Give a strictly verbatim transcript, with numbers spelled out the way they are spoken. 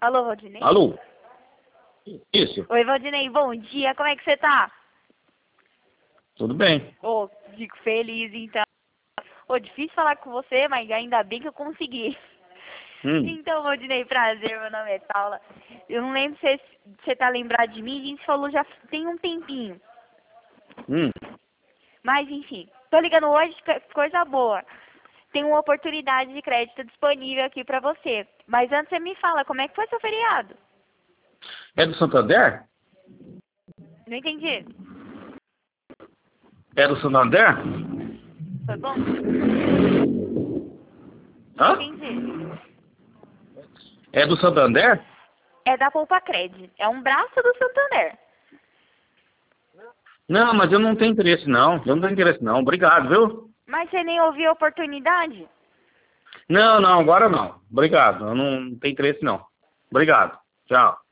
Alô, Valdinei? Alô? Isso, Oi, Valdinei, bom dia, como é que você tá? tudo bem. Ô, fico feliz, então. Ô, difícil falar com você, mas ainda bem que eu consegui. Hum, Então, Valdinei, prazer, meu nome é Paula. Eu não lembro se você tá lembrado de mim, a gente falou já tem um tempinho. hum. Mas, enfim, tô ligando hoje, co- coisa boa. Tem uma oportunidade de crédito disponível aqui pra você. Mas antes você me fala, como é que foi seu feriado? É do Santander? Não entendi. É do Santander? Foi bom? Não Hã? entendi. É do Santander? É da Poupa Cred. É um braço do Santander. Não, mas eu não tenho interesse não. Eu não tenho interesse não. Obrigado, viu? Mas você nem ouviu a oportunidade? Não, não, agora não. Obrigado. Eu não tenho interesse não. Obrigado. Tchau.